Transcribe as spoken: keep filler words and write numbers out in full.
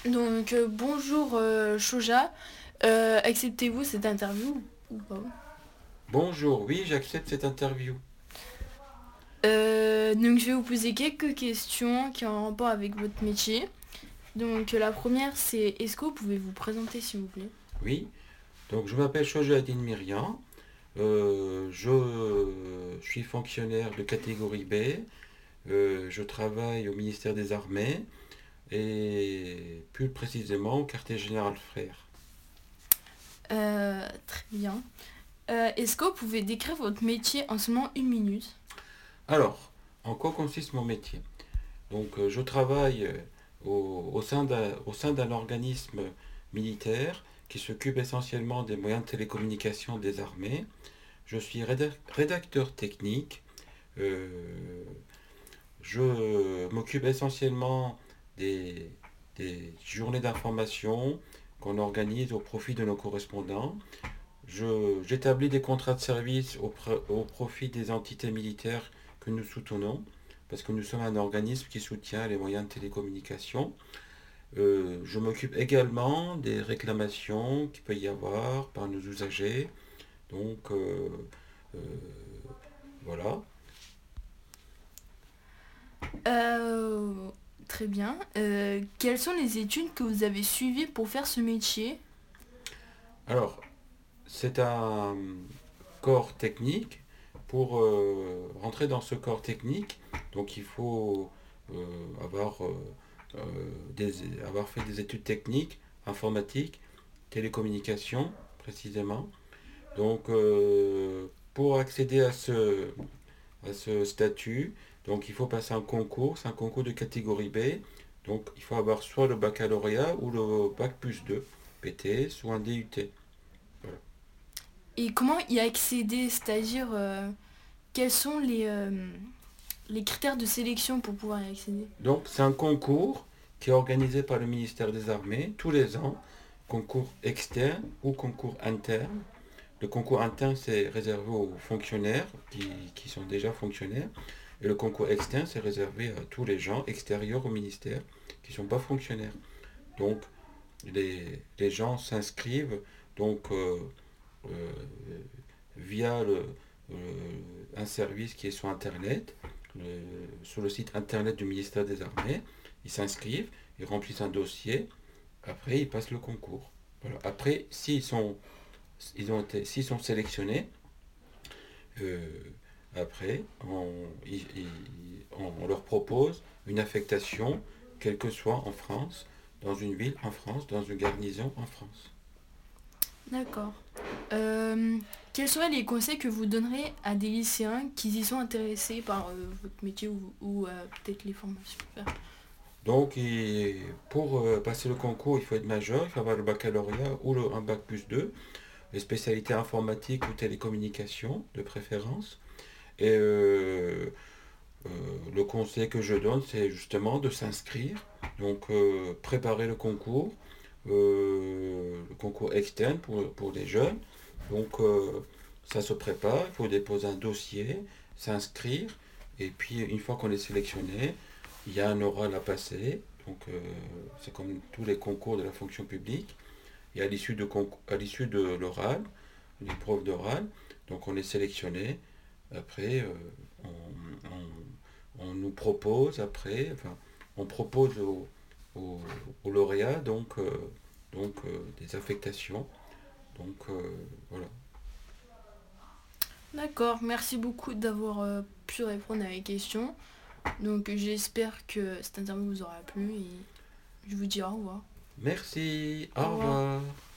Donc euh, bonjour euh, Shoja. Euh, acceptez-vous cette interview ou pas? Bonjour, oui, j'accepte cette interview. Euh, donc je vais vous poser quelques questions qui ont un rapport avec votre métier. Donc euh, la première c'est est-ce que vous pouvez vous présenter s'il vous plaît? Oui, donc je m'appelle Shojahdin Myriam. Euh, je suis fonctionnaire de catégorie B. Euh, je travaille au ministère des Armées et plus précisément au quartier général Frères. Euh, très bien. Euh, est-ce que vous pouvez décrire votre métier en seulement une minute? Alors, en quoi consiste mon métier? Donc, euh, je travaille euh, au, au sein d'un, au sein d'un organisme militaire qui s'occupe essentiellement des moyens de télécommunication des armées. Je suis rédac- rédacteur technique. Euh, je m'occupe essentiellement des, des journées d'information qu'on organise au profit de nos correspondants. Je- j'établis des contrats de service au, pr- au profit des entités militaires que nous soutenons, parce que nous sommes un organisme qui soutient les moyens de télécommunication. Euh, je m'occupe également des réclamations qu'il peut y avoir par nos usagers. Donc, euh, euh, voilà. Euh, Très bien. Euh, quelles sont les études que vous avez suivies pour faire ce métier? Alors, c'est un corps technique. Pour euh, rentrer dans ce corps technique, donc il faut euh, avoir, euh, euh, des, avoir fait des études techniques, informatiques, télécommunications précisément. Donc euh, pour accéder à ce, à ce statut, donc il faut passer un concours, c'est un concours de catégorie B. Donc il faut avoir soit le baccalauréat ou le bac plus deux, P T S ou un D U T. Voilà. Et comment y accéder? C'est-à-dire euh, quels sont les, euh, les critères de sélection pour pouvoir y accéder? Donc c'est un concours qui est organisé par le ministère des Armées tous les ans, concours externe ou concours interne. Le concours interne, c'est réservé aux fonctionnaires qui, qui sont déjà fonctionnaires. Et le concours externe, c'est réservé à tous les gens extérieurs au ministère qui ne sont pas fonctionnaires. Donc les, les gens s'inscrivent donc euh, euh, via le, euh, un service qui est sur Internet, le- sur le site Internet du ministère des Armées. Ils s'inscrivent, ils remplissent un dossier, après ils passent le concours. Voilà. Après, s'ils sont, ils ont été, s'ils sont sélectionnés, euh, après, on, ils- ils- on leur propose une affectation, quelle que soit en France, dans une ville en France, dans une garnison en France. D'accord. Euh, Quels seraient les conseils que vous donnerez à des lycéens qui y sont intéressés par euh, votre métier ou, ou, euh, peut-être les formations? Donc, il- pour euh, passer le concours, il faut être majeur, il faut avoir le baccalauréat ou le, un bac plus deux, les spécialités informatiques ou télécommunications de préférence. Et euh, euh, le conseil que je donne, c'est justement de s'inscrire, donc euh, préparer le concours, euh, le concours externe pour, pour les jeunes. Donc, euh, ça se prépare, il faut déposer un dossier, s'inscrire, et puis une fois qu'on est sélectionné, il y a un oral à passer. Donc, euh, c'est comme tous les concours de la fonction publique. Et à l'issue de, concours, à l'issue de l'oral, l'épreuve d'oral, donc on est sélectionné. Après, euh, on, on- on nous propose, après, enfin, on propose aux au, au lauréats donc, euh, donc euh, des affectations. Donc, euh, voilà. D'accord, merci beaucoup d'avoir euh, pu répondre à mes questions. Donc j'espère que cette interview vous aura plu et je vous dis au revoir. Merci, Au au revoir. revoir.